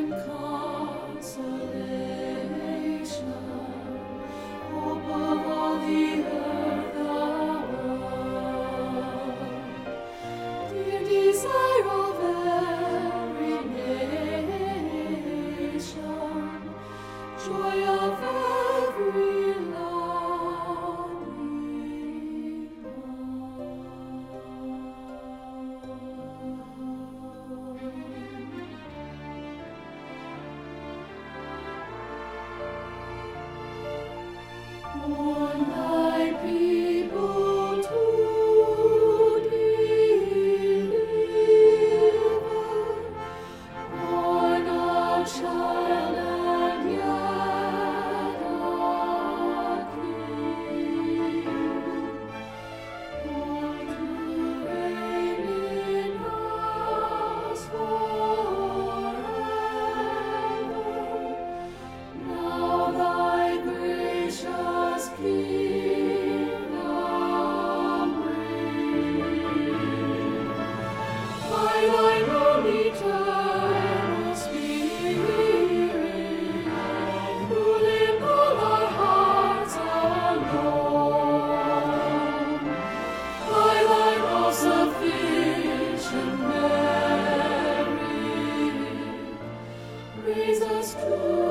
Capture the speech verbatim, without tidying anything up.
and consolation, hope of all the earth above, dear desire of every nation, joy of every loving home. Warn thy people to deliver, born a child and yet a king, born to reign in us forever. Now thy gracious kingdom bring, by thine own eternal Spirit, rule in all our hearts alone. By thine all-sufficient merit, raise us to